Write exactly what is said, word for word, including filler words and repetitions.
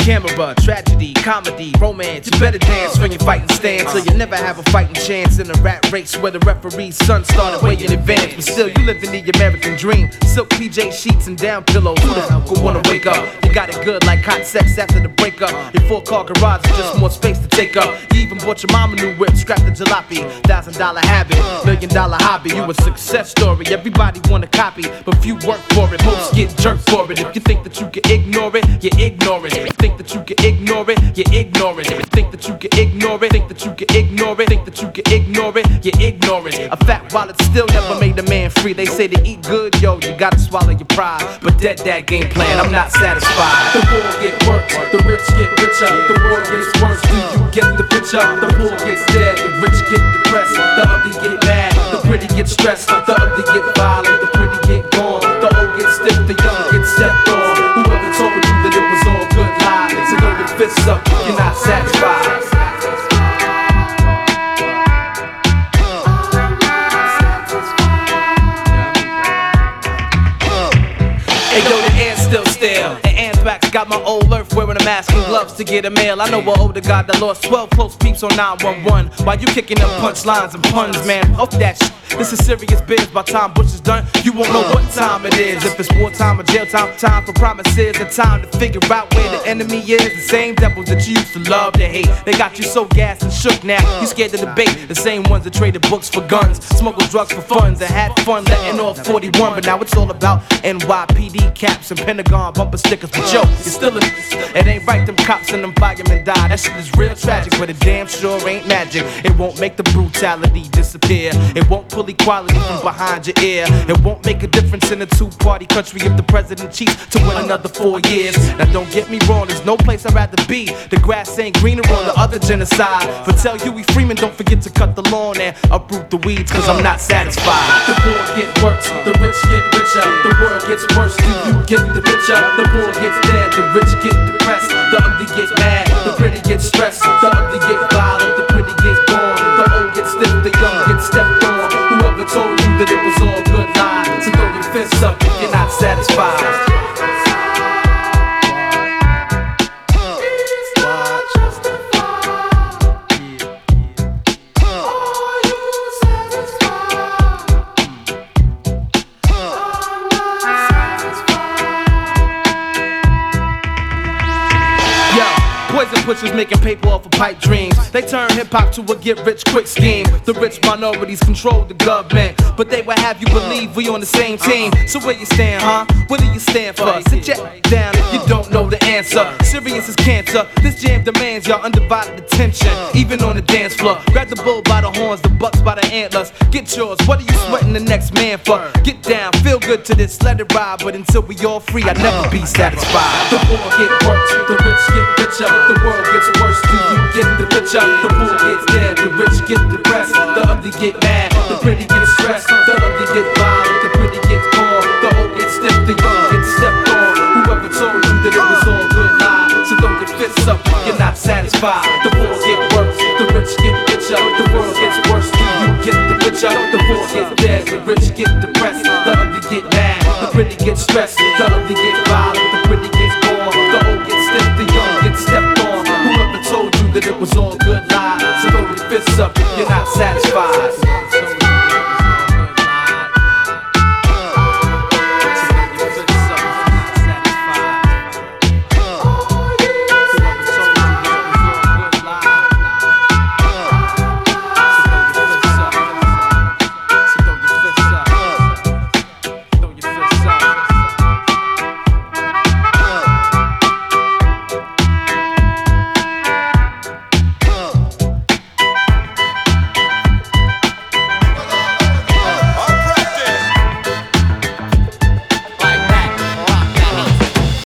camera, tragedy, comedy, romance. You better dance when you're fighting stance, so you never have a fighting chance in a rat race where the referee's son started way in advance. But still, you living the American dream. Silk P J sheets and down pillows. Who the fuck would wanna wake up? You got it good like hot sex after the breakup. Your four-car garage is just more space to take up. You even bought your mama new whip, scrapped the jalopy. Thousand dollar habit, million dollar hobby. You a success story, everybody wanna copy, but few work for it, most get jerked for it. If you think that you can ignore it, you're ignorant. If you think that you can ignore it, you're ignorant. If you think that you can ignore it, think that you can ignore it, think that you can ignore it, you're ignorant. A fat wallet still never made a man free. They say to eat good, yo, you gotta swallow your pride. But dead that game plan, I'm not satisfied. The poor get worse, the rich get richer. The world gets worse, do you get the picture? The poor gets dead, the rich get depressed. The ugly get mad, the pretty get stressed. The ugly get violent, the pretty get gone. The old get stiff, the young get stepped on. Whoever told you that it was all good lies, so throw your fists up if you're not satisfied. Hey yo, the air's still stale. And anthrax got my old earth wearing a mask and gloves to get a mail. I know an older guy that lost twelve close peeps on nine one one. While you kicking up punchlines and puns, man, off that shit. This is serious biz. By time Bush is done, you won't know what time it is. If it's wartime or jail time, time for promises and time to figure out where the enemy is. The same devils that you used to love to hate. They got you so gassed and shook now. You scared to debate. The same ones that traded books for guns, smuggled drugs for funds, and had fun letting off forty-one. But now it's all about N Y P D caps and Pentagon bumper stickers. But yo, you're still in this. It ain't right, them cops and them firemen die. That shit is real tragic, but it damn sure ain't magic. It won't make the brutality disappear. It won't pull equality from behind your ear. It won't make a difference in a two-party country if the president cheats to win another four years. Now don't get me wrong, there's no place I'd rather be. The grass ain't greener on the other genocide. But tell Huey Freeman, don't forget to cut the lawn and uproot the weeds, cause I'm not satisfied. The poor get worse, the rich get richer. The world gets worse, do you get the picture? The poor gets dead, the rich get depressed. The ugly get mad, the pretty get stressed. The ugly get violent, the pretty get born. The old get stiff, the young get stepped on. Whoever told you that it was all good lies, so throw your fists up if you're not satisfied. Poison pushers making paper off of pipe dreams. They turn hip-hop to a get-rich-quick scheme. The rich minorities control the government, but they will have you believe we on the same team. So where you stand, huh? What do you stand for? Sit your down if you don't know the answer. Serious as cancer. This jam demands your undivided attention, even on the dance floor. Grab the bull by the horns, the bucks by the antlers. Get yours. What are you sweating the next man for? Get down, feel good to this, let it ride. But until we all free, I'll never be satisfied. The poor get worse, the rich get richer. The world gets worse, do you get the picture? The poor gets dead, the rich get depressed. The ugly get mad, the pretty get stressed. The ugly get violent, the pretty get born. The old get stiff, the young get stepped on. Whoever told you that it was all good lies, so throw your fists up if you're not satisfied. The poor get worse, the rich get richer. The world gets worse, do you get the picture? The poor get dead, the rich get depressed. The ugly get mad, the pretty get stressed. The ugly get violent, the pretty get born. The old get stiff, the young get stepped on. Whoever told you that it was all good lies, so throw your fists up if you're not satisfied.